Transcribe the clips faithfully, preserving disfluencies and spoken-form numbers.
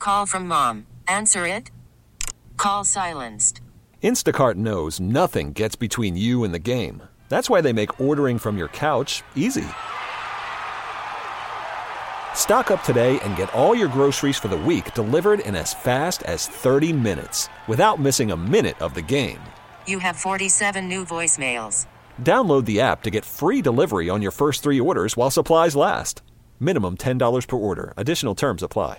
call from mom. Answer it. Call silenced. Instacart knows nothing gets between you and the game. That's why they make ordering from your couch easy. Stock up today and get all your groceries for the week delivered in as fast as thirty minutes without missing a minute of the game. You have forty-seven new voicemails. Download the app to get free delivery on your first three orders while supplies last. Minimum ten dollars per order. Additional terms apply.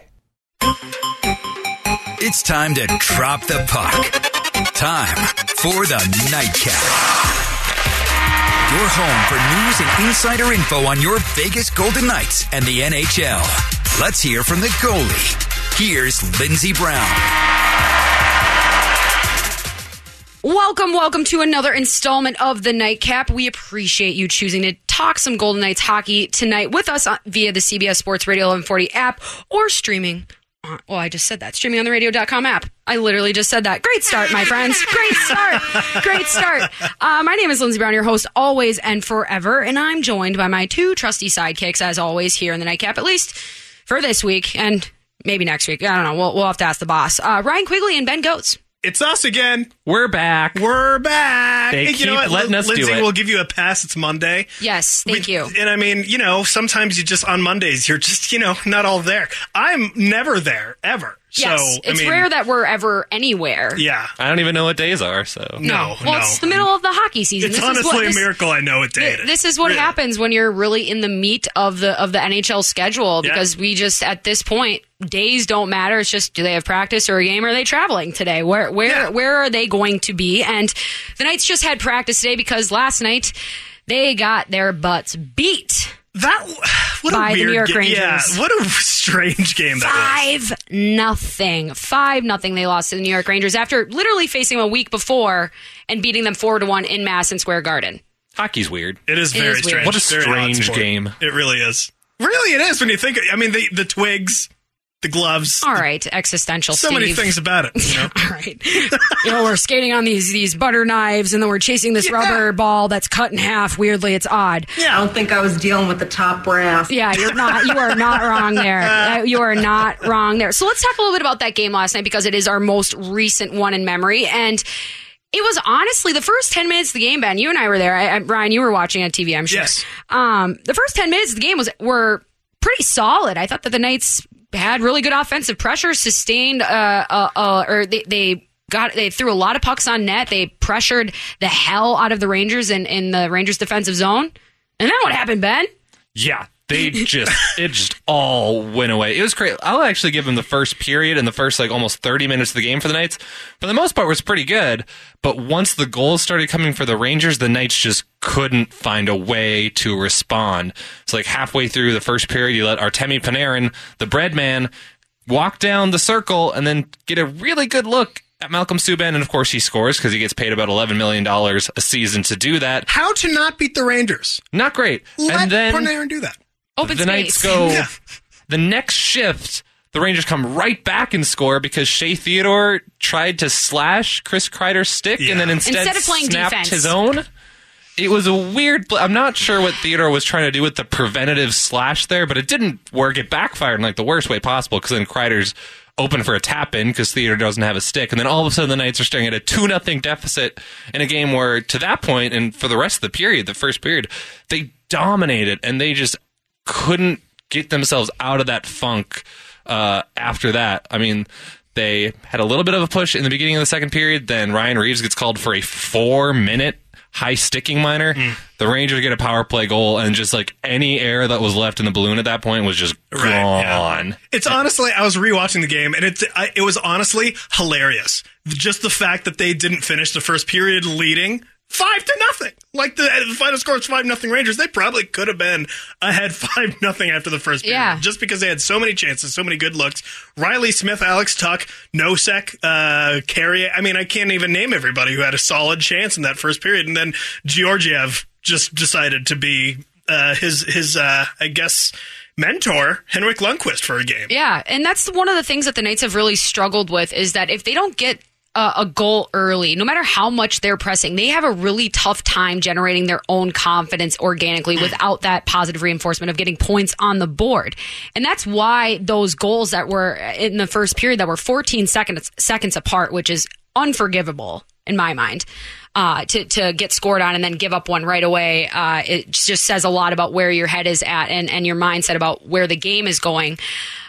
It's time to drop the puck. Time for the Nightcap. Your home for news and insider info on your Vegas Golden Knights and the N H L. Let's hear from the goalie. Here's Lindsey Brown. Welcome, welcome to another installment of the Nightcap. We appreciate you choosing to talk some Golden Knights hockey tonight with us via the C B S Sports Radio eleven forty app or streaming. Well, I just said that. Streaming on the radio dot com app. I literally just said that. Great start, my friends. Great start. Great start. Uh, my name is Lindsey Brown, your host always and forever, and I'm joined by my two trusty sidekicks, as always, here in the Nightcap, at least for this week and maybe next week. I don't know. We'll, we'll have to ask the boss. Uh, Ryan Quigley and Ben Goetz. It's us again. We're back. We're back. They hey, keep you know what? letting us Lindsay, do it. We'll give you a pass. It's Monday. Yes, thank we, you. And I mean, you know, sometimes you just, on Mondays, you're just, you know, not all there. I'm never there, ever. Yes, so, it's I mean, rare that we're ever anywhere. Yeah. I don't even know what days are, so. No, Well, no. it's the middle of the hockey season. It's This honestly is what, a this, miracle I know what day it is. This is what Really. happens when you're really in the meat of the of the N H L schedule, Yeah. because we just, at this point, days don't matter. It's just, do they have practice or a game, or are they traveling today? Where where Yeah. where are they going to be? And the Knights just had practice today because last night they got their butts beat. That, what By a the weird New York game. Rangers. Yeah, what a strange game that was. Five nothing. Five nothing they lost to the New York Rangers after literally facing them a week before and beating them four to one in Madison Square Garden. Hockey's weird. It is It very is weird. strange. What a Very odd strange sport. game. It really is. Really, it is when you think, I mean, the, the twigs, the gloves. All right, existential So Steve. many things about it. You know? All right. You know, we're skating on these these butter knives, and then we're chasing this Yeah. rubber ball that's cut in half. Weirdly, it's odd. Yeah. I don't think I was dealing with the top brass. Yeah, you're not. You are not wrong there. Uh, You are not wrong there. So let's talk a little bit about that game last night, because it is our most recent one in memory. And it was honestly the first ten minutes of the game, Ben. You and I were there. I, I, Ryan, you were watching on T V, I'm sure. Yes. Um, the first ten minutes of the game was were pretty solid. I thought that the Knights had really good offensive pressure, sustained, uh, uh, uh, or they, they got, they threw a lot of pucks on net. They pressured the hell out of the Rangers in, in the Rangers defensive zone. And then what happened, Ben? Yeah, they just, it just all went away. It was great. I'll actually give them the first period and the first, like, almost thirty minutes of the game for the Knights. For the most part, was pretty good. But once the goals started coming for the Rangers, the Knights just couldn't find a way to respond. It's like halfway through the first period, you let Artemi Panarin, the bread man, walk down the circle and then get a really good look at Malcolm Subban. And, of course, he scores because he gets paid about eleven million dollars a season to do that. How to not beat the Rangers? Not great. Let and then Panarin do that. Open the space. Knights go Yeah. the next shift. The Rangers come right back and score because Shea Theodore tried to slash Chris Kreider's stick Yeah. and then instead, Instead of playing snapped defense. his own. It was a weird. Pl- I'm not sure what Theodore was trying to do with the preventative slash there, but it didn't work. It backfired in like the worst way possible because then Kreider's open for a tap in because Theodore doesn't have a stick, and then all of a sudden the Knights are staring at a two nothing deficit in a game where, to that point, and for the rest of the period, the first period, they dominated and they just couldn't get themselves out of that funk uh, after that. I mean, they had a little bit of a push in the beginning of the second period. Then Ryan Reeves gets called for a four-minute high sticking minor. Mm. The Rangers get a power play goal, and just like any air that was left in the balloon at that point was just Right, gone. yeah. It's honestly, I was rewatching the game, and it I, it was honestly hilarious. Just the fact that they didn't finish the first period leading five to nothing. Like the, the final score is five nothing Rangers. They probably could have been ahead five nothing after the first period. Yeah. Just because they had so many chances, so many good looks. Riley Smith, Alex Tuck, Nosek, uh, Carrier. I mean, I can't even name everybody who had a solid chance in that first period. And then Georgiev just decided to be uh, his, his uh, I guess, mentor, Henrik Lundqvist, for a game. Yeah, and that's one of the things that the Knights have really struggled with, is that if they don't get a, a goal early, no matter how much they're pressing, they have a really tough time generating their own confidence organically without that positive reinforcement of getting points on the board. And that's why those goals that were in the first period that were fourteen seconds, seconds apart, which is unforgivable in my mind, uh, to, to get scored on and then give up one right away. Uh, it just says a lot about where your head is at and, and your mindset about where the game is going.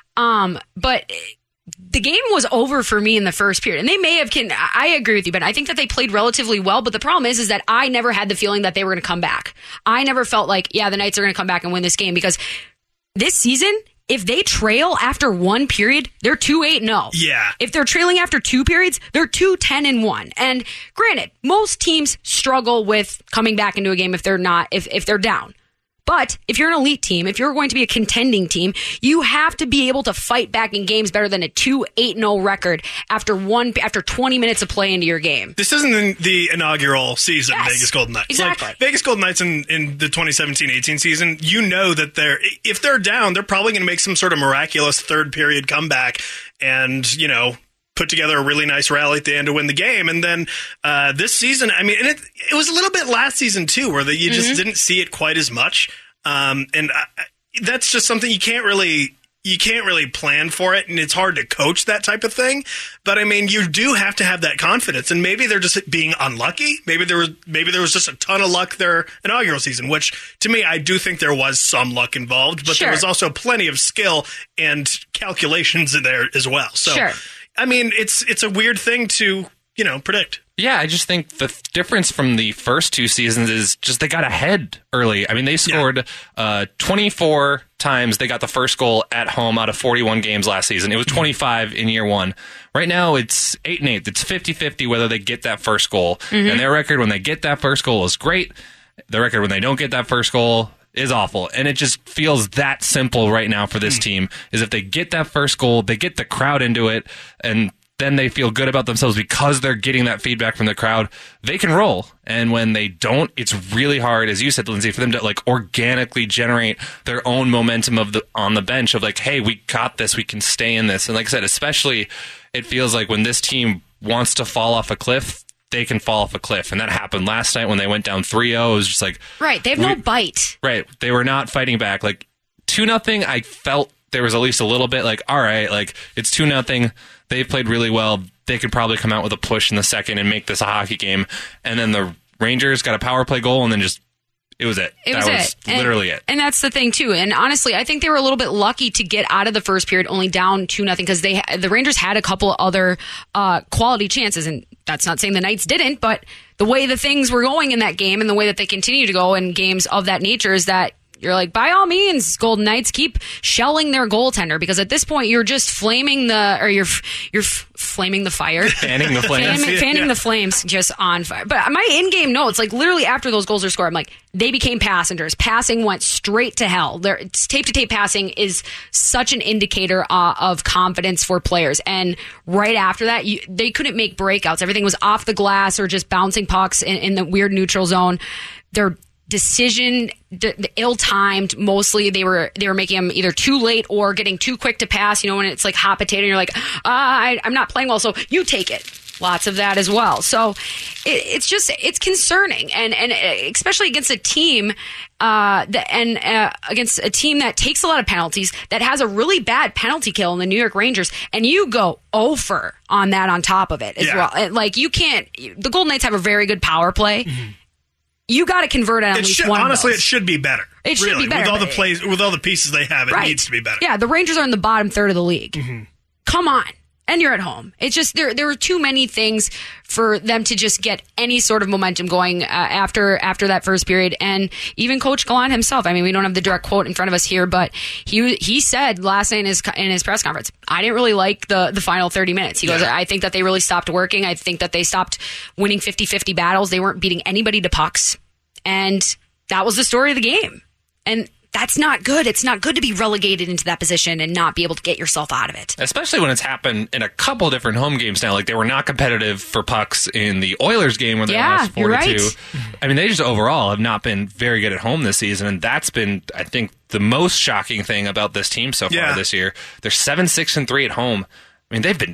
Um, but the game was over for me in the first period, and they may have. Can I agree with you, but I think that they played relatively well. But the problem is, is that I never had the feeling that they were going to come back. I never felt like, yeah, the Knights are going to come back and win this game, because this season, if they trail after one period, they're two eight and oh. Yeah. If they're trailing after two periods, they're two ten and one. And granted, most teams struggle with coming back into a game if they're not if if they're down. But if you're an elite team, if you're going to be a contending team, you have to be able to fight back in games better than a two eight and oh record after one after twenty minutes of play into your game. This isn't the, the inaugural season Yes, of Vegas Golden Knights. exactly. Like, Vegas Golden Knights in, in the twenty seventeen eighteen season, you know that they're if they're down, they're probably going to make some sort of miraculous third period comeback and, you know, put together a really nice rally at the end to win the game. And then uh, this season, I mean, and it, it was a little bit last season too, where the, you just mm-hmm. didn't see it quite as much. Um, and I, that's just something you can't really, you can't really plan for it. And it's hard to coach that type of thing. But I mean, you do have to have that confidence, and maybe they're just being unlucky. Maybe there was, maybe there was just a ton of luck their inaugural season, which to me, I do think there was some luck involved, but Sure. there was also plenty of skill and calculations in there as well. So, Sure. I mean, it's, it's a weird thing to, you know, predict. Yeah, I just think the th- difference from the first two seasons is just they got ahead early. I mean, they scored yeah. uh, twenty-four times. They got the first goal at home out of forty-one games last season. It was twenty-five in year one. Right now, it's eight and eight. It's fifty-fifty whether they get that first goal. Mm-hmm. And their record when they get that first goal is great. The record when they don't get that first goal is awful. And it just feels that simple right now for this mm. team, is if they get that first goal, they get the crowd into it, and then they feel good about themselves because they're getting that feedback from the crowd, they can roll. And when they don't, it's really hard, as you said, Lindsay, for them to like organically generate their own momentum of the on the bench of like, hey, we got this, we can stay in this. And like I said, especially it feels like when this team wants to fall off a cliff, they can fall off a cliff. And that happened last night when they went down three oh. It was just like... Right, they have no bite. Right, they were not fighting back. Like two nothing, I felt there was at least a little bit like, all right, like it's two nothing. They've played really well. They could probably come out with a push in the second and make this a hockey game. And then the Rangers got a power play goal, and then just it was it. It was that it. was literally and, it. And that's the thing too. And honestly, I think they were a little bit lucky to get out of the first period only down two nothing, because they the Rangers had a couple other uh, quality chances, and that's not saying the Knights didn't, but the way the things were going in that game and the way that they continue to go in games of that nature is that you're like, by all means, Golden Knights, keep shelling their goaltender, because at this point you're just flaming the, or you're you're flaming the fire, fanning the flames, fanning, fanning yeah. the flames, just on fire. But my in-game notes, like literally after those goals are scored, I'm like, they became passengers. Passing went straight to hell. Their tape-to-tape passing is such an indicator uh, of confidence for players. And right after that, you, they couldn't make breakouts. Everything was off the glass or just bouncing pucks in, in the weird neutral zone. They're decision the, the ill-timed. Mostly they were they were making them either too late or getting too quick to pass, you know, when it's like hot potato and you're like, ah, I, I'm not playing well, so you take it. Lots of that as well. So it, it's just it's concerning, and and especially against a team uh that, and uh, against a team that takes a lot of penalties, that has a really bad penalty kill in the New York Rangers, and you go over on that on top of it as yeah. well. And, like, you can't. The Golden Knights have a very good power play. Mm-hmm. You got to convert on at it least should, one. Honestly, of those. it should be better. It should really. be better with all the plays, with all the pieces they have. It right. needs to be better. Yeah, the Rangers are in the bottom third of the league. Mm-hmm. Come on, and you're at home. It's just there. There were too many things for them to just get any sort of momentum going uh, after after that first period. And even Coach Gallant himself. I mean, we don't have the direct quote in front of us here, but he he said last night in his in his press conference, I didn't really like the the final thirty minutes. He goes, yeah. I think that they really stopped working. I think that they stopped winning fifty-fifty battles. They weren't beating anybody to pucks. And that was the story of the game. And that's not good. It's not good to be relegated into that position and not be able to get yourself out of it. Especially when it's happened in a couple different home games now. Like, they were not competitive for pucks in the Oilers game where they yeah, lost four to two. Right. I mean, they just overall have not been very good at home this season. And that's been, I think, the most shocking thing about this team so far yeah. this year. They're seven, six, and three at home. I mean, they've been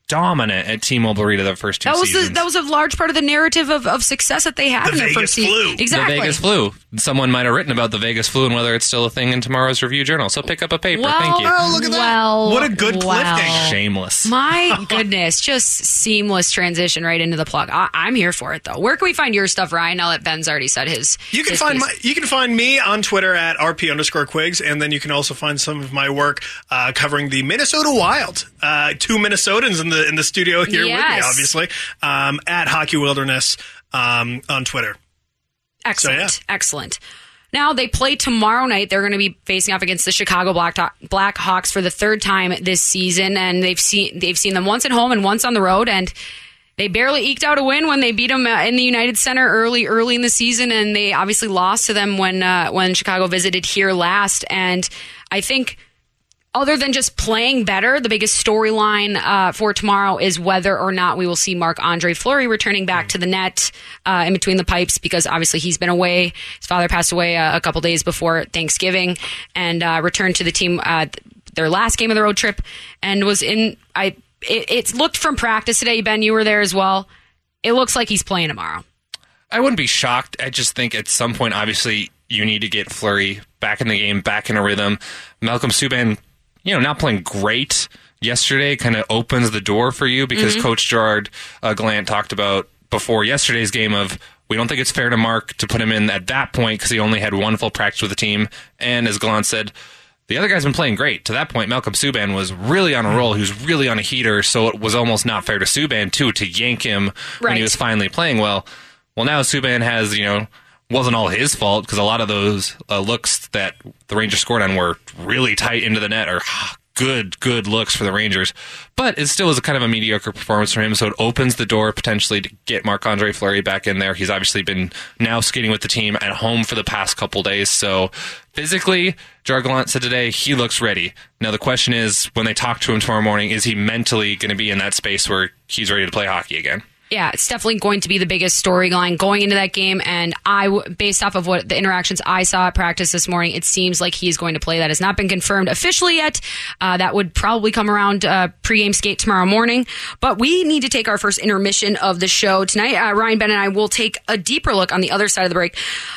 dominant at T-Mobile Arena the first two that was seasons. the, that was a large part of the narrative of, of success that they had The in their Vegas first season. flu. Exactly. The Vegas flu. Someone might have written about the Vegas flu and whether it's still a thing in tomorrow's Review Journal. So pick up a paper. Well, Thank you. Oh, look at that. Well, What a good well. cliffhanger. Shameless. My goodness, just seamless transition right into the plug. I, I'm here for it, though. Where can we find your stuff, Ryan? Now that Ben's already said his. You can his find piece. my, you can find me on Twitter at rp underscore quigs, and then you can also find some of my work uh, covering the Minnesota Wild. Uh, two Minnesotans in the in the studio here with me, Yes. obviously, um, at Hockey Wilderness um, on Twitter. Excellent, So, yeah. excellent. Now they play tomorrow night. They're going to be facing off against the Chicago Black Blackhawks for the third time this season, and they've seen they've seen them once at home and once on the road, and they barely eked out a win when they beat them uh, in the United Center early, early in the season, and they obviously lost to them when uh, when Chicago visited here last. And I think, other than just playing better, the biggest storyline uh, for tomorrow is whether or not we will see Marc-Andre Fleury returning back to the net uh, in between the pipes, because obviously he's been away. His father passed away uh, a couple days before Thanksgiving, and uh, returned to the team uh, their last game of the road trip, and was in. I it, it looked from practice today. Ben, you were there as well. It looks like he's playing tomorrow. I wouldn't be shocked. I just think at some point, obviously, you need to get Fleury back in the game, back in a rhythm. Malcolm Subban, you know, not playing great yesterday, kind of opens the door for you, because Mm-hmm. Coach Gerard uh, Gallant talked about before yesterday's game of, we don't think it's fair to Mark to put him in at that point because he only had one full practice with the team. And as Gallant said, the other guy's been playing great. To that point, Malcolm Subban was really on a roll. He was really on a heater, so it was almost not fair to Subban, too, to yank him when he Right. was finally playing well. Well, now Subban has, you know, wasn't all his fault, because a lot of those uh, looks that the Rangers scored on were really tight into the net, or good, good looks for the Rangers. But it still was a kind of a mediocre performance from him, so it opens the door potentially to get Marc-Andre Fleury back in there. He's obviously been now skating with the team at home for the past couple days, so physically, Gerard Gallant said today he looks ready. Now the question is, when they talk to him tomorrow morning, is he mentally going to be in that space where he's ready to play hockey again? Yeah, it's definitely going to be the biggest storyline going into that game. And I, based off of what the interactions I saw at practice this morning, it seems like he's going to play. That has not been confirmed officially yet. Uh, that would probably come around uh, pregame skate tomorrow morning. But we need to take our first intermission of the show tonight. Uh, Ryan, Ben, and I will take a deeper look on the other side of the break.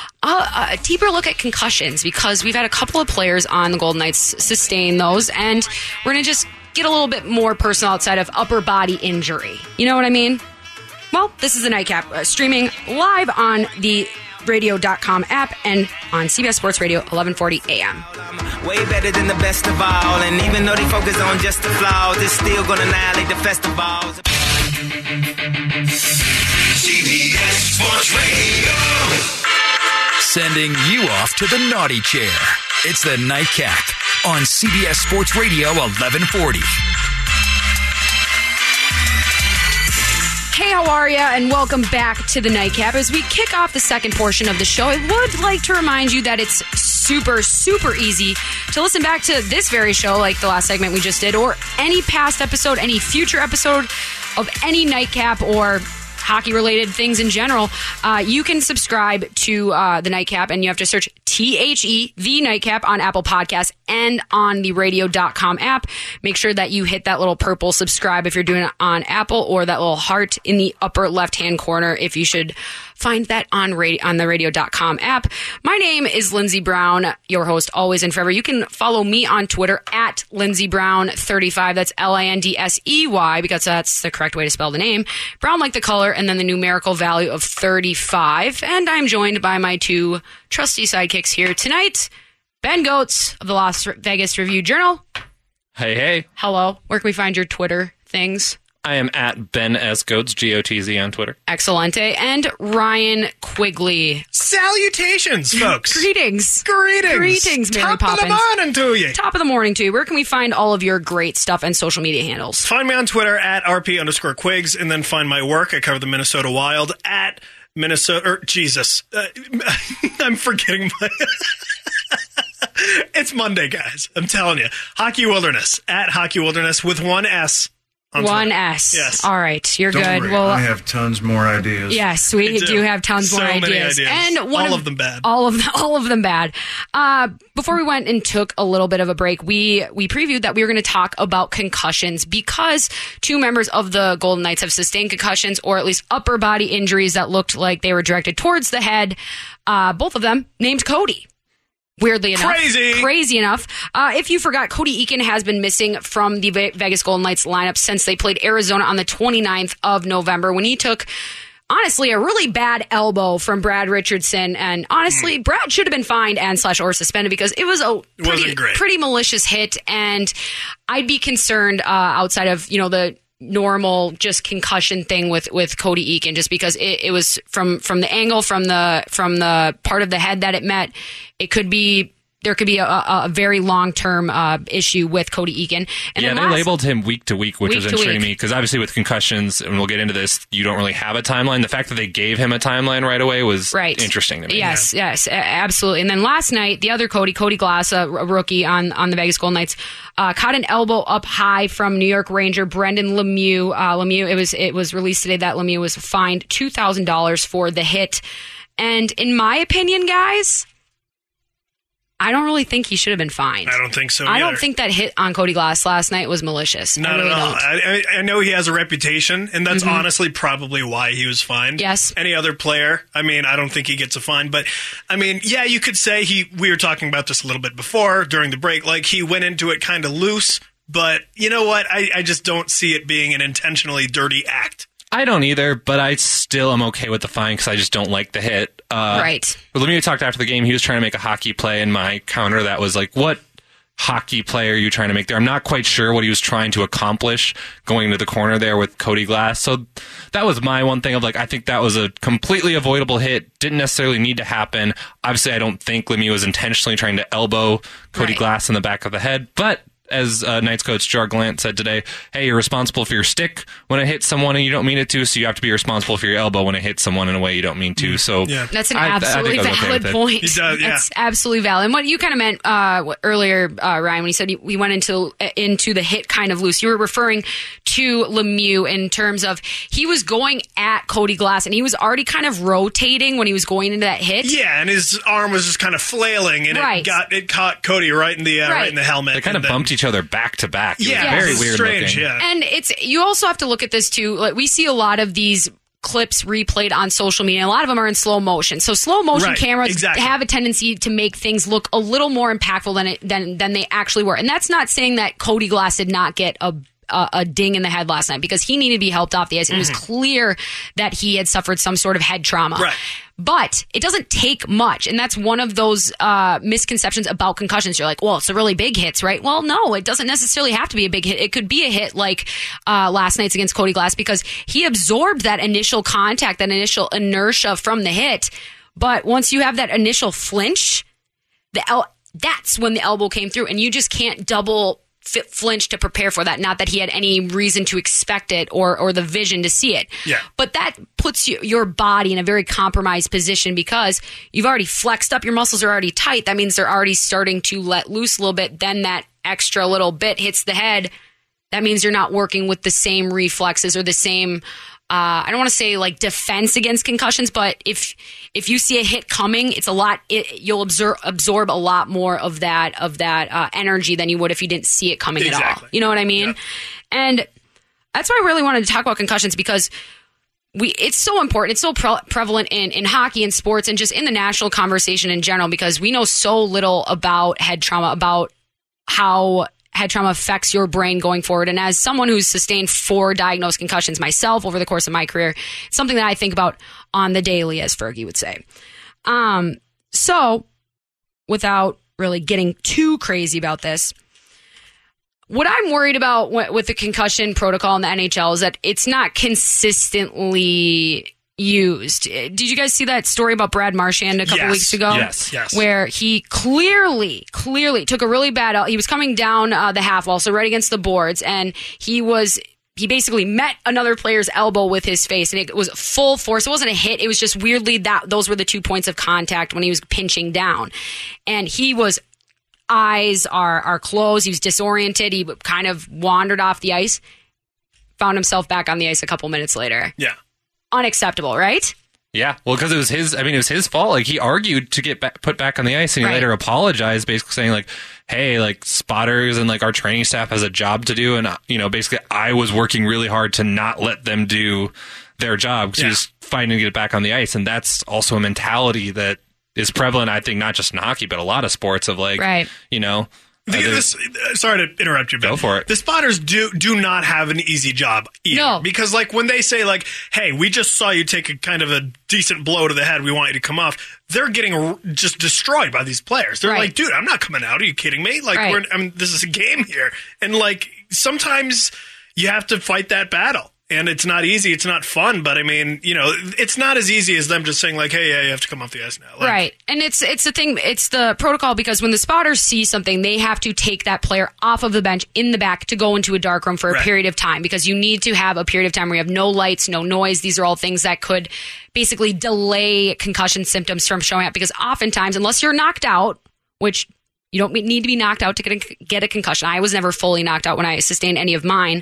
Uh, a deeper look at concussions, because we've had a couple of players on the Golden Knights sustain those, and we're going to just get a little bit more personal outside of upper body injury. You know what I mean? Well, this is the Nightcap, uh, streaming live on the radio dot com app and on C B S Sports Radio, eleven forty a.m. Way better than the best of all, and even though they focus on just the flaws, they're still gonna annihilate the festivals. C B S Sports Radio. Sending you off to the naughty chair. It's the Nightcap on C B S Sports Radio, eleven forty. Hey, how are you? And welcome back to the Nightcap. As we kick off the second portion of the show, I would like to remind you that it's super, super easy to listen back to this very show, like the last segment we just did, or any past episode, any future episode of any Nightcap or hockey-related things in general. Uh, you can subscribe to uh, the Nightcap, and you have to search T H E, the Nightcap, on Apple Podcasts and on the radio dot com app. Make sure that you hit that little purple subscribe if you're doing it on Apple, or that little heart in the upper left-hand corner if you should find that on radio, on the radio dot com app. My name is Lindsey Brown, your host always and forever. You can follow me on Twitter at Lindsey Brown thirty-five. That's L I N D S E Y, because that's the correct way to spell the name. Brown like the color, and then the numerical value of thirty-five. And I'm joined by my two trusty sidekicks here tonight. Ben Goetz of the Las Vegas Review Journal. Hey, hey. Hello. Where can we find your Twitter things? I am at Ben S. Goetz, G O T Z on Twitter. Excellente. And Ryan Quigley. Salutations, folks. Greetings. Greetings. Greetings, Mary Top Poppins. of the morning to you. Top of the morning to you. Where can we find all of your great stuff and social media handles? Find me on Twitter at RP underscore Quigs, and then find my work. I cover the Minnesota Wild at Minnesota. Or, Jesus. Uh, I'm forgetting my. It's Monday, guys. I'm telling you. Hockey Wilderness at Hockey Wilderness with one S on One Twitter. S. Yes. All right. You're Don't good. worry, Well, I have tons more ideas. yes, we I do. do. have tons So more many ideas. ideas. And one All of them bad. All of them, all of them bad. Uh, before we went and took a little bit of a break, we we previewed that we were going to talk about concussions because two members of the Golden Knights have sustained concussions or at least upper body injuries that looked like they were directed towards the head. Uh, both of them named Cody. Weirdly enough. Crazy. Crazy enough. Uh, if you forgot, Cody Eakin has been missing from the Ve- Vegas Golden Knights lineup since they played Arizona on the twenty-ninth of November when he took, honestly, a really bad elbow from Brad Richardson. And honestly, mm. Brad should have been fined and slash or suspended because it was a it pretty, pretty malicious hit. And I'd be concerned uh, outside of, you know, the normal just concussion thing with with Cody Eakin, just because it, it was from from the angle from the from the part of the head that it met. It could be there could be a, a very long term uh, issue with Cody Eakin. And yeah, they last, labeled him week to week, which week was interesting week. to me because obviously with concussions, and we'll get into this, you don't really have a timeline. The fact that they gave him a timeline right away was right. interesting to me. Yes, yeah. yes, absolutely. And then last night, the other Cody, Cody Glass, a rookie on on the Vegas Golden Knights, uh, caught an elbow up high from New York Ranger Brendan Lemieux. Uh, Lemieux, it was it was released today that Lemieux was fined two thousand dollars for the hit. And in my opinion, guys, I don't really think he should have been fined. I don't think so I either. don't think that hit on Cody Glass last night was malicious. Not I really at all. don't. I, I know he has a reputation, and that's Mm-hmm. honestly probably why he was fined. Yes. Any other player, I mean, I don't think he gets a fine. But, I mean, yeah, you could say he, we were talking about this a little bit before during the break, like he went into it kind of loose. But you know what? I, I just don't see it being an intentionally dirty act. I don't either, but I still am okay with the fine because I just don't like the hit. Uh, right. But Lemieux talked after the game. He was trying to make a hockey play, and my counter that was like, what hockey play are you trying to make there? I'm not quite sure what he was trying to accomplish going into the corner there with Cody Glass. So that was my one thing of like, I think that was a completely avoidable hit. Didn't necessarily need to happen. Obviously, I don't think Lemieux was intentionally trying to elbow Cody Right. Glass in the back of the head, but as uh, Knights coach Gerard Gallant said today, hey, you're responsible for your stick when it hits someone and you don't mean it to, so you have to be responsible for your elbow when it hits someone in a way you don't mean to. So Yeah. That's an I- I think absolutely I was okay valid with it. point. He does, yeah. That's absolutely valid. And what you kind of meant uh, earlier, uh, Ryan, when you said we went into into the hit kind of loose, you were referring to Lemieux in terms of he was going at Cody Glass and he was already kind of rotating when he was going into that hit. Yeah, and his arm was just kind of flailing, and Right. it got it caught Cody right in the uh, right. Right. in the helmet. they kind of and then- bumped each other back to back. It was Yeah, very it's weird strange. looking. Yeah, And it's you also have to look at this too. Like we see a lot of these clips replayed on social media. A lot of them are in slow motion. So slow motion Right, cameras exactly. have a tendency to make things look a little more impactful than it, than than they actually were. And that's not saying that Cody Glass did not get a a, a ding in the head last night because he needed to be helped off the ice. It was clear that he had suffered some sort of head trauma. Right. But it doesn't take much. And that's one of those uh, misconceptions about concussions. You're like, well, it's a really big hits, right? Well, no, it doesn't necessarily have to be a big hit. It could be a hit like uh, last night's against Cody Glass because he absorbed that initial contact, that initial inertia from the hit. But once you have that initial flinch, the el- that's when the elbow came through. And you just can't double f- flinch to prepare for that. Not that he had any reason to expect it or or the vision to see it. Yeah. But that puts you, your body in a very compromised position because you've already flexed up. Your muscles are already tight. That means they're already starting to let loose a little bit. Then that extra little bit hits the head. That means you're not working with the same reflexes or the same, uh, I don't want to say like defense against concussions, but if if you see a hit coming, it's a lot, it, you'll absorb, absorb a lot more of that, of that uh, energy than you would if you didn't see it coming at all. Exactly. You know what I mean? Yeah. And that's why I really wanted to talk about concussions because we it's so important. It's so pre- prevalent in, in hockey and sports and just in the national conversation in general because we know so little about head trauma, about how head trauma affects your brain going forward. And as someone who's sustained four diagnosed concussions myself over the course of my career, it's something that I think about on the daily, as Fergie would say. Um, so without really getting too crazy about this, what I'm worried about with the concussion protocol in the N H L is that it's not consistently used. Did you guys see that story about Brad Marchand a couple Yes. weeks ago? Yes, yes. Where he clearly, clearly took a really bad out. He was coming down uh, the half wall, so right against the boards, and he was he basically met another player's elbow with his face, and it was full force. It wasn't a hit. It was just weirdly that those were the two points of contact when he was pinching down, and he was. Eyes are are closed. He was disoriented. He kind of wandered off the ice. found himself back on the ice a couple minutes later. Yeah. Unacceptable, right? Yeah, well, because it was his. I mean, it was his fault. Like he argued to get back, put back on the ice, and he Right. later apologized, basically saying like, "Hey, like spotters and like our training staff has a job to do, and uh, you know, basically, I was working really hard to not let them do their job because Yeah. he was fighting to get back on the ice, and that's also a mentality that is prevalent. I think not just in hockey, but a lot of sports of like, Right. you know." The- other- this, uh, sorry to interrupt you, Ben. Go for it. The spotters do do not have an easy job either. No. Because, like, when they say, like, hey, we just saw you take a kind of a decent blow to the head, we want you to come off, they're getting r- just destroyed by these players. They're Right. like, dude, I'm not coming out. Are you kidding me? Like, Right. we're, I mean, this is a game here. And, like, sometimes you have to fight that battle. And it's not easy. It's not fun. But, I mean, you know, it's not as easy as them just saying, like, hey, yeah, you have to come off the ice now. Like, Right. And it's it's the thing, it's the protocol because when the spotters see something, they have to take that player off of the bench in the back to go into a dark room for a Right. period of time because you need to have a period of time where you have no lights, no noise. These are all things that could basically delay concussion symptoms from showing up because oftentimes, unless you're knocked out, which you don't need to be knocked out to get a, get a concussion. I was never fully knocked out when I sustained any of mine.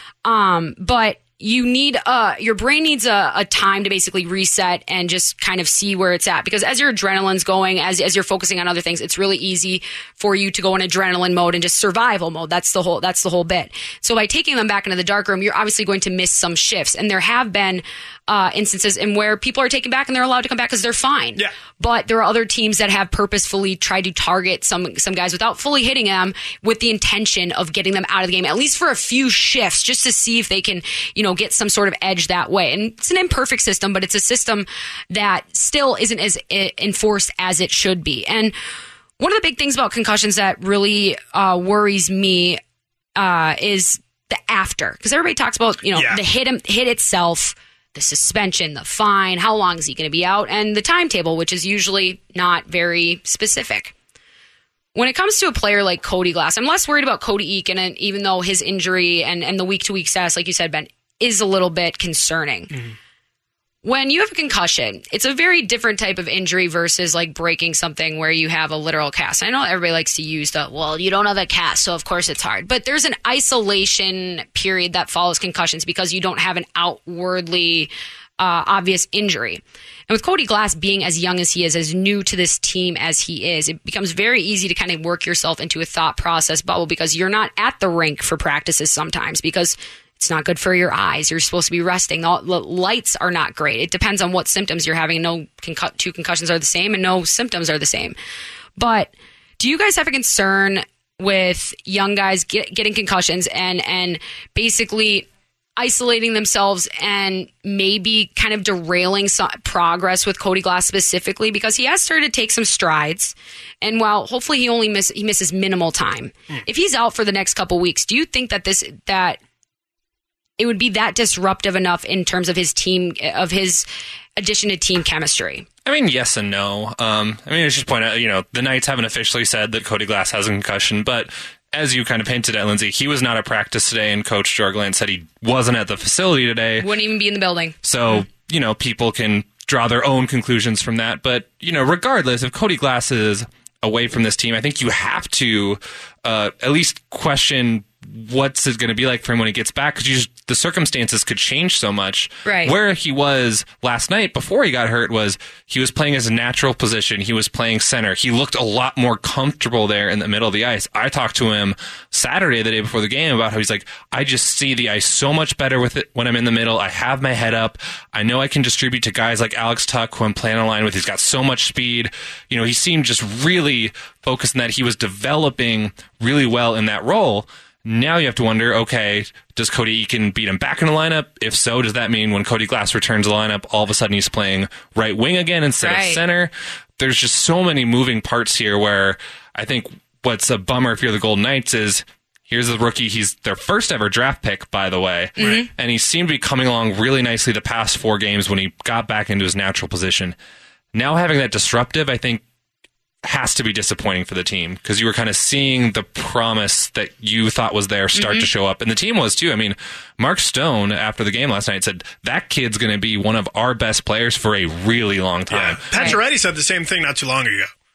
Um, but you need uh your brain needs a, a time to basically reset and just kind of see where it's at because as your adrenaline's going as as you're focusing on other things it's really easy for you to go in adrenaline mode and just survival mode. That's the whole that's the whole bit. So by taking them back into the dark room you're obviously going to miss some shifts and there have been uh instances in where people are taken back and they're allowed to come back because they're fine. Yeah. But there are other teams that have purposefully tried to target some some guys without fully hitting them with the intention of getting them out of the game, at least for a few shifts, just to see if they can, you know, get some sort of edge that way. And it's an imperfect system, but it's a system that still isn't as uh, enforced as it should be. And one of the big things about concussions that really uh, worries me uh, is the after, because everybody talks about, you know, Yeah. the hit hit itself, the suspension, the fine, how long is he going to be out, and the timetable, which is usually not very specific. When it comes to a player like Cody Glass, I'm less worried about Cody Eakin, and even though his injury and, and the week-to-week status, like you said, Ben, is a little bit concerning. Mm-hmm. When you have a concussion, it's a very different type of injury versus like breaking something where you have a literal cast. I know everybody likes to use the, well, you don't have a cast, so of course it's hard. But there's an isolation period that follows concussions because you don't have an outwardly uh, obvious injury. And with Cody Glass being as young as he is, as new to this team as he is, it becomes very easy to kind of work yourself into a thought process bubble because you're not at the rink for practices sometimes because it's not good for your eyes. You're supposed to be resting. The lights are not great. It depends on what symptoms you're having. No concu- two concussions are the same and no symptoms are the same. But do you guys have a concern with young guys get, getting concussions and, and basically isolating themselves and maybe kind of derailing some progress with Cody Glass specifically? Because he has started to take some strides. And while hopefully he only miss, he misses minimal time, mm. if he's out for the next couple weeks, do you think that this that it would be that disruptive enough in terms of his team, of his addition to team chemistry? I mean, yes and no. Um, I mean, I should point out, you know, the Knights haven't officially said that Cody Glass has a concussion, but as you kind of hinted at, Lindsay, he was not at practice today, and Coach Jorgeland said he wasn't at the facility today. Wouldn't even be in the building. So, you know, people can draw their own conclusions from that. But, you know, regardless, if Cody Glass is away from this team, I think you have to uh, at least question what's it going to be like for him when he gets back, because the circumstances could change so much. Right. Where he was last night before he got hurt was he was playing his natural position. He was playing center. He looked a lot more comfortable there in the middle of the ice. I talked to him Saturday, the day before the game, about how he's like, I just see the ice so much better with it when I'm in the middle. I have my head up. I know I can distribute to guys like Alex Tuch, who I'm playing a line with. He's got so much speed. You know, he seemed just really focused on that. He was developing really well in that role. Now you have to wonder, okay, does Cody Eakin beat him back in the lineup? If so, does that mean when Cody Glass returns to the lineup, all of a sudden he's playing right wing again instead right. of center? There's just so many moving parts here where I think what's a bummer if you're the Golden Knights is here's the rookie. He's their first ever draft pick, by the way. Mm-hmm. And he seemed to be coming along really nicely the past four games when he got back into his natural position. Now having that disruptive, I think, has to be disappointing for the team, because you were kind of seeing the promise that you thought was there start mm-hmm. to show up. And the team was too. I mean, Mark Stone, after the game last night, said that kid's going to be one of our best players for a really long time. Yeah. Pacioretty said the same thing not too long ago.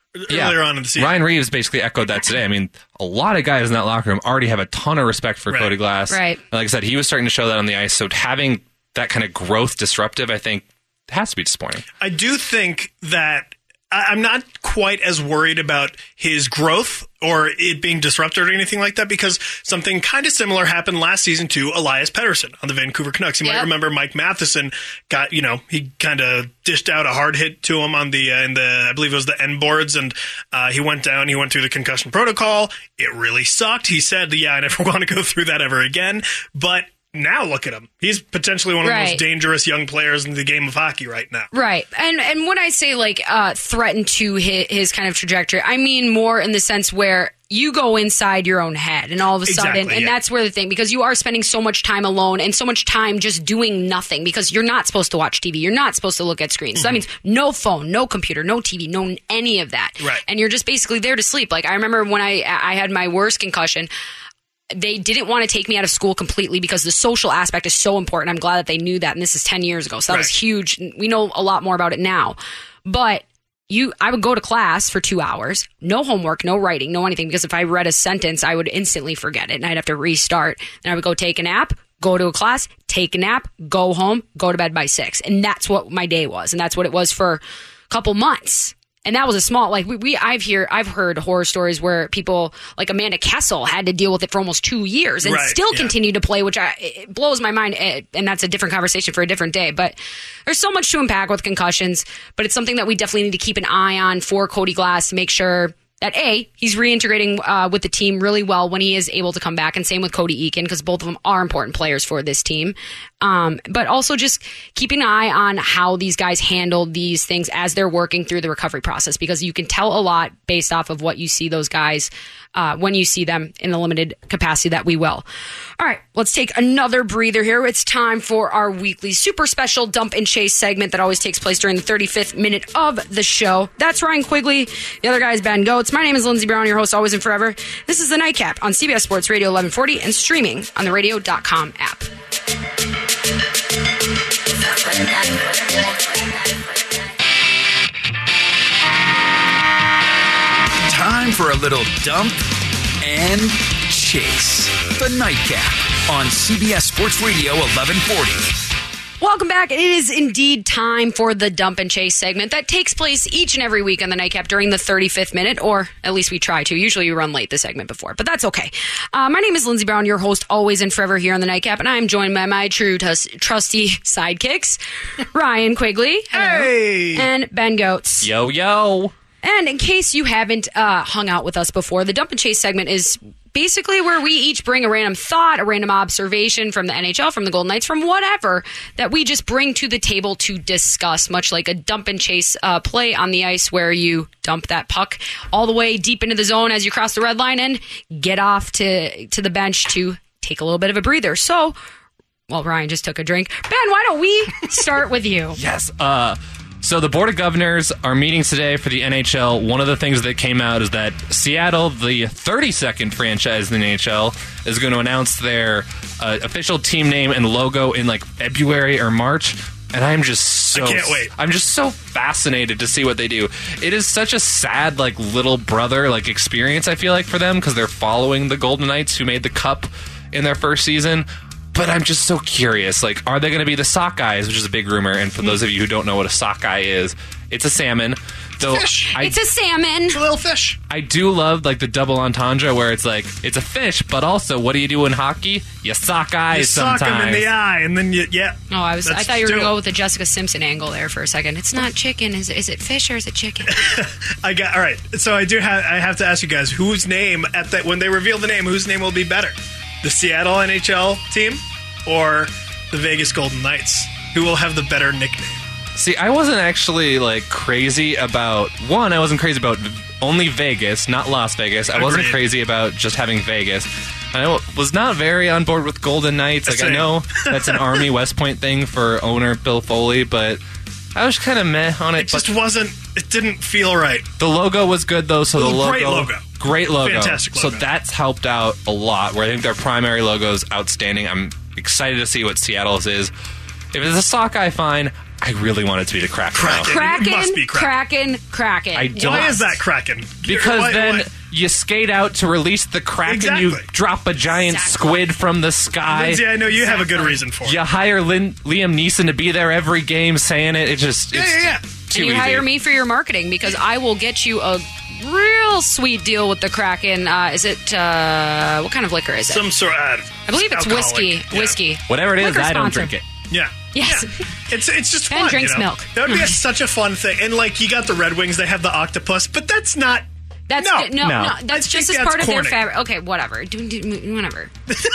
yeah. earlier on in the season. Ryan Reeves basically echoed that today. I mean, a lot of guys in that locker room already have a ton of respect for Right. Cody Glass. Right. And like I said, he was starting to show that on the ice. So having that kind of growth disruptive, I think, has to be disappointing. I do think that I- I'm not quite as worried about his growth or it being disrupted or anything like that, because something kind of similar happened last season to Elias Pettersson on the Vancouver Canucks. You Yep. might remember Mike Matheson got, you know, he kind of dished out a hard hit to him on the, uh, in the, I believe it was the end boards, and uh, he went down, he went through the concussion protocol. It really sucked. He said, yeah, I never want to go through that ever again. But now look at him. He's potentially one of the Right. most dangerous young players in the game of hockey right now. Right. And and when I say like uh, threaten to his, his kind of trajectory, I mean more in the sense where you go inside your own head and all of a sudden, Exactly, and yeah. that's where the thing, because you are spending so much time alone and so much time just doing nothing because you're not supposed to watch T V. You're not supposed to look at screens. So that means no phone, no computer, no T V, no any of that. Right. And you're just basically there to sleep. Like I remember when I I had my worst concussion, they didn't want to take me out of school completely because the social aspect is so important. I'm glad that they knew that. And this is ten years ago. So that was Right. huge. We know a lot more about it now. But you, I would go to class for two hours, no homework, no writing, no anything. Because if I read a sentence, I would instantly forget it and I'd have to restart. And I would go take a nap, go to a class, take a nap, go home, go to bed by six. And that's what my day was. And that's what it was for a couple months. And that was a small, like we, we I've hear, I've heard horror stories where people like Amanda Kessel had to deal with it for almost two years and Right, still yeah. continue to play, which I, it blows my mind. eh, And that's a different conversation for a different day. But there's so much to unpack with concussions, but it's something that we definitely need to keep an eye on for Cody Glass to make sure that A, he's reintegrating uh, with the team really well when he is able to come back, and same with Cody Eakin, because both of them are important players for this team. Um, but also just keeping an eye on how these guys handle these things as they're working through the recovery process, because you can tell a lot based off of what you see those guys uh, when you see them in the limited capacity that we will. All right, let's take another breather here. It's time for our weekly super special dump and chase segment that always takes place during the thirty-fifth minute of the show. That's Ryan Quigley. The other guy is Ben Goetz. My name is Lindsey Brown, your host always and forever. This is the Nightcap on C B S Sports Radio eleven forty and streaming on the radio dot com app. Time for a little dump and chase. The Nightcap on C B S Sports Radio eleven forty. Welcome back. It is indeed time for the Dump and Chase segment that takes place each and every week on the Nightcap during the thirty-fifth minute, or at least we try to. Usually we run late the segment before, but that's okay. Uh, my name is Lindsey Brown, your host always and forever here on the Nightcap, and I am joined by my true tus- trusty sidekicks, Ryan Quigley Hey! and Ben Goetz. Yo, yo. And in case you haven't uh, hung out with us before, the Dump and Chase segment is basically where we each bring a random thought, a random observation from the N H L, from the Golden Knights, from whatever that we just bring to the table to discuss, much like a dump and chase uh, play on the ice where you dump that puck all the way deep into the zone as you cross the red line and get off to, to the bench to take a little bit of a breather. So, well, Ryan just took a drink. Ben, why don't we start with you? Yes. Uh, so the Board of Governors are meeting today for the N H L. One of the things that came out is that Seattle, the thirty-second franchise in the N H L, is going to announce their uh, official team name and logo in like February or March. And I'm just so I can't wait. I'm just so fascinated to see what they do. It is such a sad like little brother like experience, I feel like, for them, because they're following the Golden Knights who made the Cup in their first season. But I'm just so curious, like, are they going to be the sockeyes, which is a big rumor, and for those of you who don't know what a sockeye is, it's a salmon. Though Fish. I, It's a salmon. It's a little fish. I do love, like, the double entendre where it's like, it's a fish, but also, what do you do in hockey? You sock eyes You sock sometimes. him in the eye, and then you, yeah. Oh, I was. I That's thought you were going to dope. go with the Jessica Simpson angle there for a second. It's not chicken. Is it, is it fish or is it chicken? I got all right. So I do have. I have to ask you guys, whose name at that when they reveal the name, whose name will be better, the Seattle N H L team or the Vegas Golden Knights? Who will have the better nickname? See, I wasn't actually, like, crazy about... One, I wasn't crazy about only Vegas, not Las Vegas. I wasn't Agreed. crazy about just having Vegas. I was not very on board with Golden Knights. Like, I Same. know that's an Army West Point thing for owner Bill Foley, but I was kind of meh on it. It just but wasn't. It didn't feel right. the logo was good, though, so the Oh, logo... great logo. Great logo. Fantastic So logo. that's helped out a lot, where I think their primary logo is outstanding. I'm excited to see what Seattle's is. If it's a sockeye, fine. I really want it to be the Kraken. Kraken. Kraken, It must be Kraken. Kraken, Kraken. I don't- Why is that Kraken? Because Why- then why- you skate out to release the Kraken, Exactly. you drop a giant Exactly. squid from the sky. Lindsay, I know you have a good Exactly. reason for it. You hire Lin- Liam Neeson to be there every game saying it. It just Yeah, it's yeah, yeah. too and you easy. hire me for your marketing because I will get you a real sweet deal with the Kraken. Uh, is it, uh, what kind of liquor is it? Some sort of. I believe it's alcoholic. whiskey. Yeah. Whiskey. Whatever it is, Liquor I don't sponsor. drink it. Yeah. Yes. Yeah. It's it's just Ben fun. drinks you know? milk. That would be a, such a fun thing. And like you got the Red Wings, they have the octopus, but that's not. That's No. no, no, No. no I that's think just as that's part of their corny. fabric. Okay, whatever. Do, do, whatever.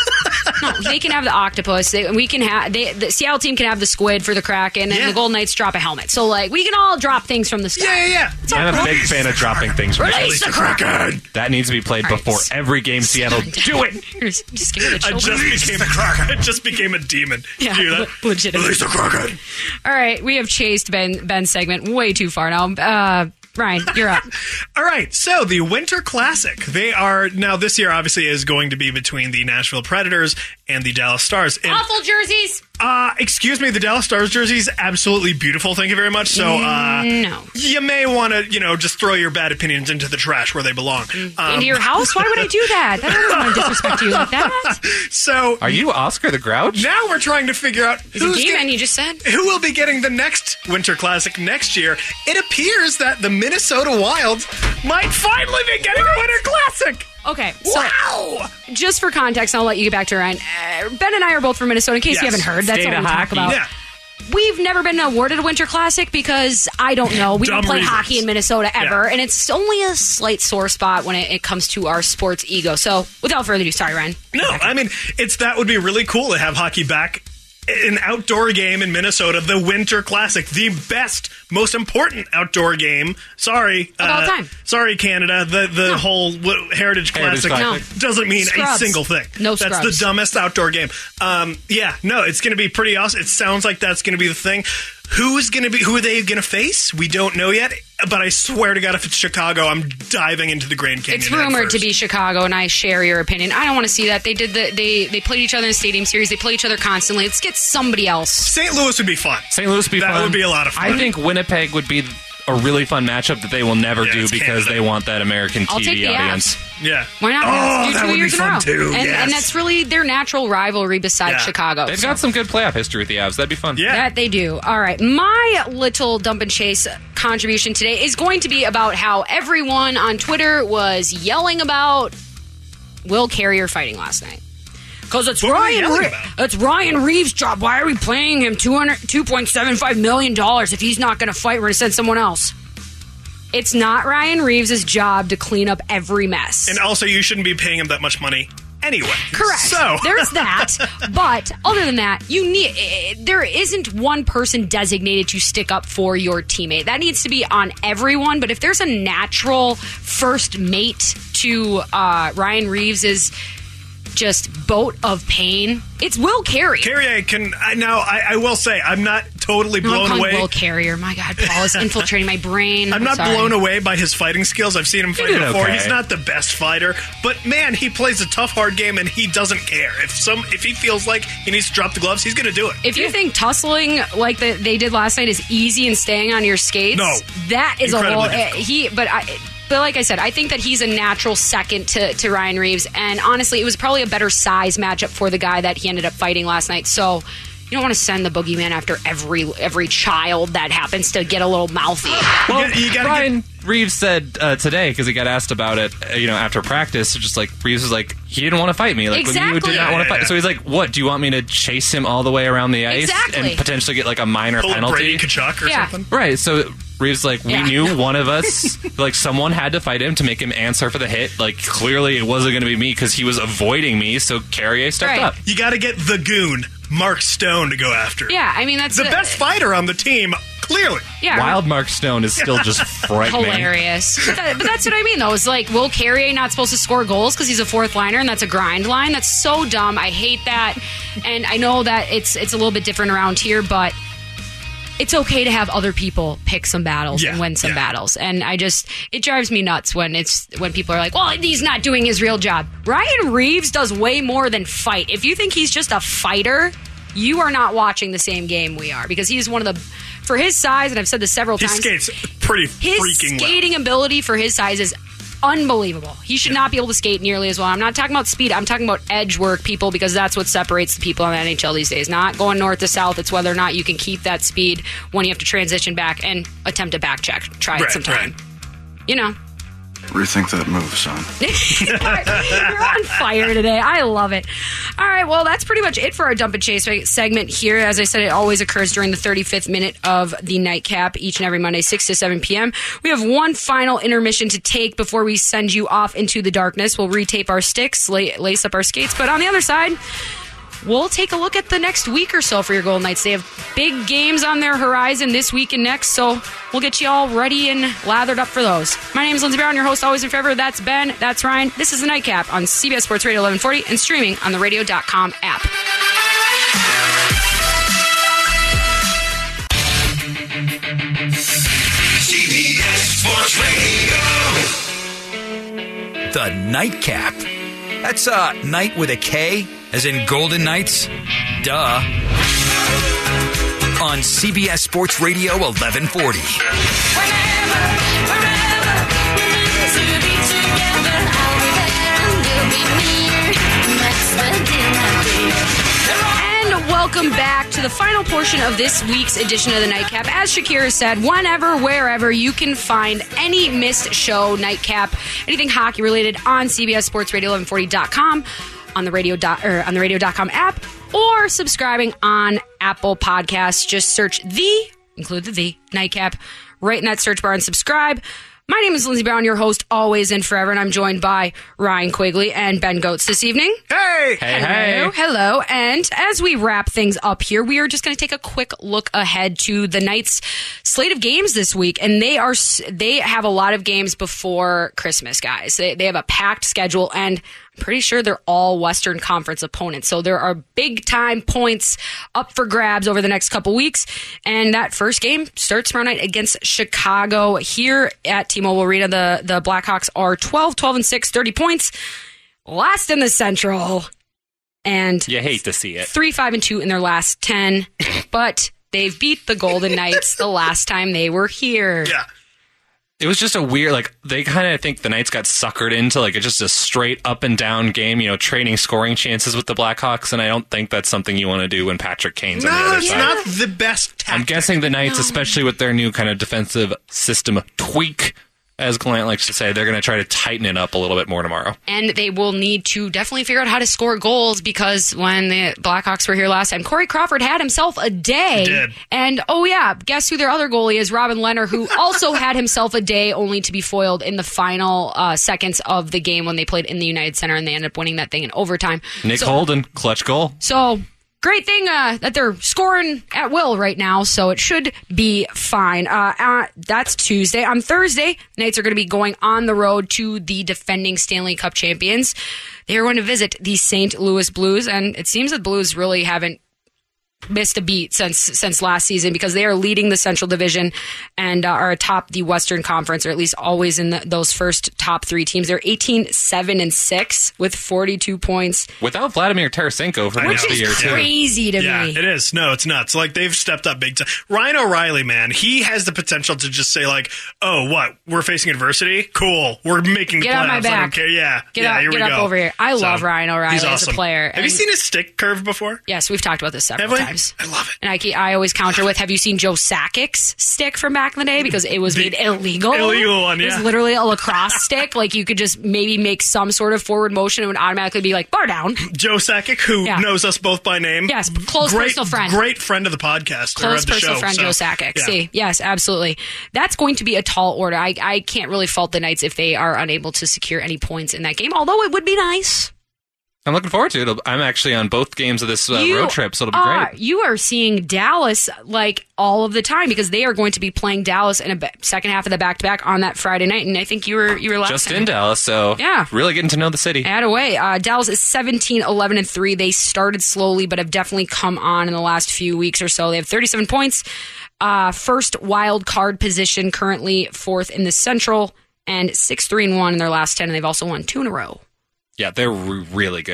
No, they can have the octopus. They, we can have they, the Seattle team can have the squid for the Kraken, and Yeah. the Golden Knights drop a helmet. So like we can all drop things from the sky. Yeah, yeah, yeah. I'm a big fan of dropping things from Release the the Kraken. That needs to be played All right. before every game. Seattle, do it. Just, just give me the I children. just became a Kraken. I just became a demon. Yeah, Did you hear that? le- legitimate. Release the Kraken. All right, we have chased Ben Ben's segment way too far now. Uh, Ryan, you're up. All right, so the Winter Classic. They are now this year obviously is going to be between the Nashville Predators and the Dallas Stars. And, Awful jerseys. uh, excuse me, the Dallas Stars jersey is absolutely beautiful. Thank you very much. So, uh, No. you may want to, you know, just throw your bad opinions into the trash where they belong. Um, Into your house? Why would I do that? I don't want to disrespect you like that. so Are you Oscar the Grouch? now we're trying to figure out He's a who's demon, gonna- you just said. who will be getting the next Winter Classic next year. It appears that the Minnesota Wild might finally be getting a Winter Classic. Okay, so Wow! just for context, I'll let you get back to Ryan. Uh, Ben and I are both from Minnesota. In case you Yes. haven't heard, that's State what of we talk hockey. about. Yeah. We've never been awarded a Winter Classic because I don't know. We don't Dumb play reasons. hockey in Minnesota ever, Yeah. and it's only a slight sore spot when it, it comes to our sports ego. So, without further ado, sorry, Ryan. No, I mean, it's that would be really cool to have hockey back. An outdoor game in Minnesota, the Winter Classic, the best, most important outdoor game. Sorry, Of all uh, time. Sorry, Canada. The the whole w- Heritage Heritage Classic Classic. doesn't mean Scrubs. a single thing. No that's scrubs. the dumbest outdoor game. Um, yeah, no, it's going to be pretty awesome. It sounds like that's going to be the thing. Who's going to be? Who are they going to face? We don't know yet. But I swear to God, if it's Chicago, I'm diving into the Grand Canyon. It's head rumored to first. be Chicago, and I share your opinion. I don't want to see that. They did the they they played each other in the Stadium Series. They play each other constantly. Let's get somebody else. Saint Louis would be fun. Saint Louis would be That fun. would be a lot of fun. I think Winnipeg would be a really fun matchup that they will never Yeah, do it's because Canada. they want that American I'll T V take the audience. Avs. Yeah. Why not? Oh, do that two would be years in a fun row. too. And, yes. and that's really their natural rivalry besides Yeah. Chicago. They've So- got some good playoff history with the Avs. That'd be fun. Yeah. That they do. All right. My little dump and chase contribution today is going to be about how everyone on Twitter was yelling about Will Carrier fighting last night. Because it's What were they Ryan yelling Re- about? it's Ryan Reeves' job. Why are we paying him two point seven five million dollars if he's not going to fight? We're going to send someone else. It's not Ryan Reeves' job to clean up every mess. And also, you shouldn't be paying him that much money anyway. Correct. So There's that. But other than that, you need eh, there isn't one person designated to stick up for your teammate. That needs to be on everyone. But if there's a natural first mate to uh, Ryan Reeves' just boat of pain, it's Will Carrier. Carrier can I, now. I, I will say I'm not totally No, I'm blown calling away. Will Carrier. My God, Paul is infiltrating my brain. I'm not sorry. blown away by his fighting skills. I've seen him fight did before. okay. He's not the best fighter, but man, he plays a tough, hard game, and he doesn't care. If some, if he feels like he needs to drop the gloves, he's going to do it. If you think tussling like the, they did last night is easy and staying on your skates, No. that is a Incredibly whole. eh, difficult. He, but I. But like I said, I think that he's a natural second to, to Ryan Reeves. And honestly, it was probably a better size matchup for the guy that he ended up fighting last night. So you don't want to send the boogeyman after every every child that happens to get a little mouthy. Well, You- you gotta Ryan Reeves said uh, today, because he got asked about it, uh, you know, after practice, just like Reeves was like, he didn't want to fight me. Like, when you Exactly. did not want to Yeah, yeah, fight. yeah. So he's like, what? Do you want me to chase him all the way around the ice Exactly. and potentially get like a minor Pull a penalty? Brady Kachuk or Yeah. something. Right. So Reeves like, we Yeah. knew one of us, like someone had to fight him to make him answer for the hit. Like clearly it wasn't going to be me because he was avoiding me. So Carrier stepped Right. up. You got to get the goon, Mark Stone, to go after. Yeah, I mean that's the uh, best fighter on the team, clearly. Yeah, Wild Mark Stone is still just frightening. hilarious. But, that, but that's what I mean, though. It's like, Will Carrier not supposed to score goals because he's a fourth liner, and that's a grind line. That's so dumb. I hate that. And I know that it's it's a little bit different around here, but it's okay to have other people pick some battles Yeah, and win some yeah. battles. And I just it drives me nuts when it's when people are like, well, he's not doing his real job. Ryan Reeves does way more than fight. If you think he's just a fighter, you are not watching the same game we are, because he's one of the for his size, and I've said this several he times. skates pretty his freaking well. skating ability for his size is unbelievable. He should yeah. not be able to skate nearly as well. I'm not talking about speed. I'm talking about edge work, people, because that's what separates the people in the N H L these days. Not going north to south. It's whether or not you can keep that speed when you have to transition back and attempt a back check. Try right, it sometime. Right. You know. Rethink that move, son. You're on fire today. I love it. All right, well, that's pretty much it for our Dump and Chase segment here. As I said, it always occurs during the thirty-fifth minute of the nightcap each and every Monday, six to seven p.m. We have one final intermission to take before we send you off into the darkness. We'll retape our sticks, lace up our skates, but on the other side, we'll take a look at the next week or so for your Golden Knights. They have big games on their horizon this week and next, so we'll get you all ready and lathered up for those. My name is Lindsey Brown, your host always and forever. That's Ben. That's Ryan. This is the Nightcap on C B S Sports Radio eleven forty and streaming on the radio dot com app. C B S Sports Radio. The Nightcap. That's uh, night with a K, as in Golden Knights. Duh. On C B S Sports Radio eleven forty. Whenever, wherever, we're meant to be together. I'll be there and you'll be near. That's the deal, my dear. And welcome back to the final portion of this week's edition of the Nightcap. As Shakira said, whenever, wherever you can find any missed show, Nightcap, anything hockey related on C B S Sports Radio eleven forty dot com, on the radio dot, or on the radio dot com app, or subscribing on Apple Podcasts. Just search the, include the the, Nightcap, right in that search bar and subscribe. My name is Lindsey Brown, your host always and forever, and I'm joined by Ryan Quigley and Ben Goetz this evening. Hey! Hey, hello, hey. hello. And as we wrap things up here, we are just going to take a quick look ahead to the Knights' slate of games this week, and they are they have a lot of games before Christmas, guys. They, they have a packed schedule, and I'm pretty sure they're all Western Conference opponents. So there are big-time points up for grabs over the next couple weeks. And that first game starts tomorrow night against Chicago here at T-Mobile Arena. The, the Blackhawks are twelve, twelve, and six, thirty points. Last in the Central. And you hate to see it. three, five, and two in their last ten. But they've beat the Golden Knights the last time they were here. Yeah. It was just a weird, like, they kind of think the Knights got suckered into, like, a, just a straight up and down game, you know, trading scoring chances with the Blackhawks, and I don't think that's something you want to do when Patrick Kane's no, on the other it's side. not the best tactic. I'm guessing the Knights, No. especially with their new kind of defensive system tweak, as Glant likes to say, they're going to try to tighten it up a little bit more tomorrow. And they will need to definitely figure out how to score goals, because when the Blackhawks were here last time, Corey Crawford had himself a day. He did. And, oh yeah, guess who their other goalie is? Robin Lehner, who also had himself a day, only to be foiled in the final uh, seconds of the game when they played in the United Center, and they ended up winning that thing in overtime. Nick so, Holden, clutch goal. So... Great thing uh, that they're scoring at will right now, so it should be fine. Uh, uh, that's Tuesday. On Thursday, Knights are going to be going on the road to the defending Stanley Cup champions. They are going to visit the Saint Louis Blues, and it seems that Blues really haven't missed a beat since since last season, because they are leading the Central Division and uh, are atop the Western Conference, or at least always in the, those first top three teams. They're eighteen, seven, and six with forty-two points. Without Vladimir Tarasenko for I most know. of the year, Which is too. crazy to yeah, me. it is. No, it's nuts. Like, they've stepped up big time. Ryan O'Reilly, man, he has the potential to just say, like, oh, what? We're facing adversity? Cool. We're making the Get playoffs. on my I don't back. care. Yeah. Get yeah, up, here get we up go. over here. I So, love Ryan O'Reilly he's as a awesome. player. Have you And- seen his stick curve before? Yes, we've talked about this several Have we? times. I love it. And I, keep- I always counter with, have you seen Joe Sakic's stick from back in the day? Because it was The made illegal. illegal one, It yeah. was literally a lacrosse stick. Like, you could just maybe make some sort of forward motion and it would automatically be like, bar down. Joe Sakic, who Yeah. knows us both by name. Yes, close great, personal friend. Great friend of the podcast. or Close of the personal show, friend so, Joe Sakic. yeah. See, yes, absolutely. That's going to be a tall order. I, I can't really fault the Knights if they are unable to secure any points in that game, although it would be nice. I'm looking forward to it. I'm actually on both games of this uh, You road trip, so it'll be are- great. You are seeing Dallas like all of the time, because they are going to be playing Dallas in a ba- second half of the back-to-back on that Friday night, and I think you were you were last Just time. in Dallas, so Yeah. really getting to know the city. Add away. Uh, Dallas is seventeen, eleven, and three. They started slowly, but have definitely come on in the last few weeks or so. They have thirty-seven points. Uh, first wild card position, currently fourth in the Central, and six, three, and one in their last ten, and they've also won two in a row. Yeah, they're re- really good.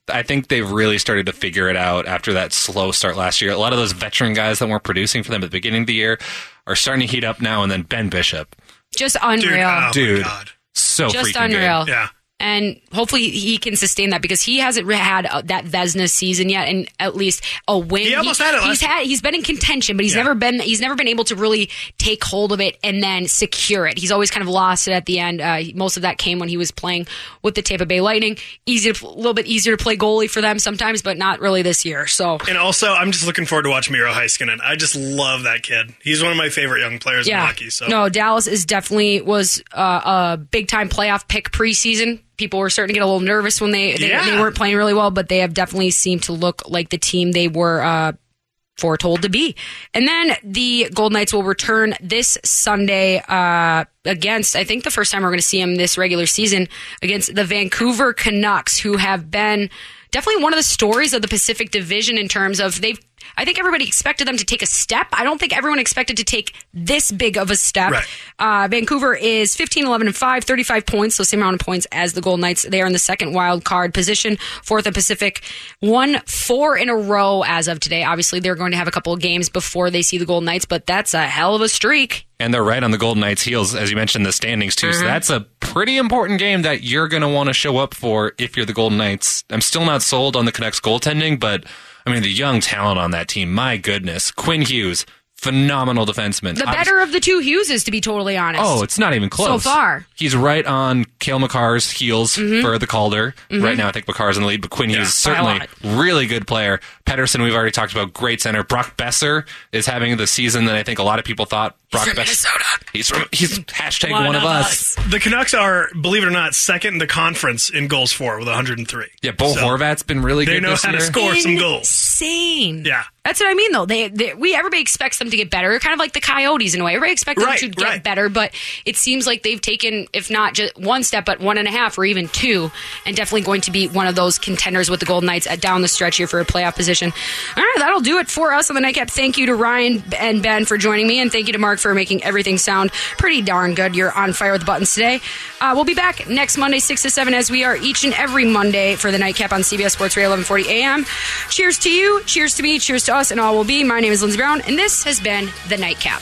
I think they've really started to figure it out after that slow start last year. A lot of those veteran guys that weren't producing for them at the beginning of the year are starting to heat up now. And then Ben Bishop. Just unreal. Dude, oh my God. so Just freaking unreal. good. Yeah. And hopefully he can sustain that because he hasn't had uh, that Vezina season yet, and at least a win. He almost had it last He's had. He's been in contention, but he's Yeah. never been. He's never been able to really take hold of it and then secure it. He's always kind of lost it at the end. Uh, most of that came when he was playing with the Tampa Bay Lightning. Easy, to, a little bit easier to play goalie for them sometimes, but not really this year. So And also, I'm just looking forward to watching Miro Heiskanen. I just love that kid. He's one of my favorite young players in hockey. So no, Dallas is definitely was uh, a big time playoff pick preseason. People were starting to get a little nervous when they they, Yeah. they weren't playing really well, but they have definitely seemed to look like the team they were uh, foretold to be. And then the Golden Knights will return this Sunday uh, against, I think the first time we're going to see them this regular season, against the Vancouver Canucks, who have been definitely one of the stories of the Pacific Division in terms of they've I think everybody expected them to take a step. I don't think everyone expected to take this big of a step. Right. Uh, Vancouver is fifteen, eleven, and five, thirty-five points, so same amount of points as the Golden Knights. They are in the second wild card position, fourth in Pacific. Won four in a row as of today. Obviously, they're going to have a couple of games before they see the Golden Knights, but that's a hell of a streak. And they're right on the Golden Knights' heels, as you mentioned, the standings, too. Uh-huh. So that's a pretty important game that you're going to want to show up for if you're the Golden Knights. I'm still not sold on the Canucks goaltending, but, I mean, the young talent on that team, my goodness. Quinn Hughes, phenomenal defenseman. The better of the two Hugheses, to be totally honest. Oh, it's not even close. So far. He's right on Cale Makar's heels Mhm. for the Calder. Mhm. Right now, I think Makar's in the lead, but Quinn Yeah, Hughes, by a certainly lot. really good player. Pedersen, we've already talked about, great center. Brock Besser is having the season that I think a lot of people thought Brock from Besser. Minnesota. He's from, he's hashtag One one, of of us. the Canucks are, believe it or not, second in the conference in goals for with one hundred three. Yeah, Bo So, Horvat's been really They good know this how year. to score some goals. Insane. Yeah. That's what I mean, though. They, they, we everybody expects them to get better. They're kind of like the Coyotes in a way. Everybody expects Right, them to get right. better, but it seems like they've taken, if not just one step, but one and a half or even two, and definitely going to be one of those contenders with the Golden Knights at down the stretch here for a playoff position. All right, that'll do it for us on the Nightcap. Thank you to Ryan and Ben for joining me, and thank you to Mark for making everything sound pretty darn good. You're on fire with the buttons today. Uh, we'll be back next Monday, six to seven, as we are each and every Monday for the Nightcap on C B S Sports Radio, eleven forty A M. Cheers to you, cheers to me, cheers to us, and all will be. My name is Lindsey Brown, and this has been the Nightcap.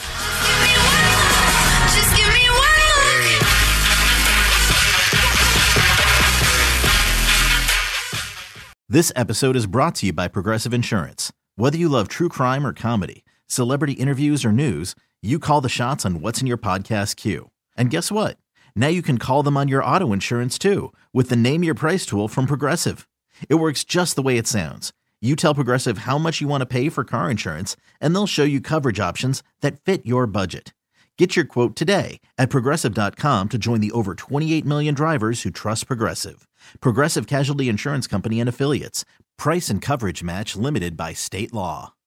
Just give me one look. This episode is brought to you by Progressive Insurance. Whether you love true crime or comedy, celebrity interviews or news, you call the shots on what's in your podcast queue. And guess what? Now you can call them on your auto insurance too with the Name Your Price tool from Progressive. It works just the way it sounds. You tell Progressive how much you want to pay for car insurance, and they'll show you coverage options that fit your budget. Get your quote today at Progressive dot com to join the over twenty-eight million drivers who trust Progressive. Progressive Casualty Insurance Company and Affiliates. Price and coverage match limited by state law.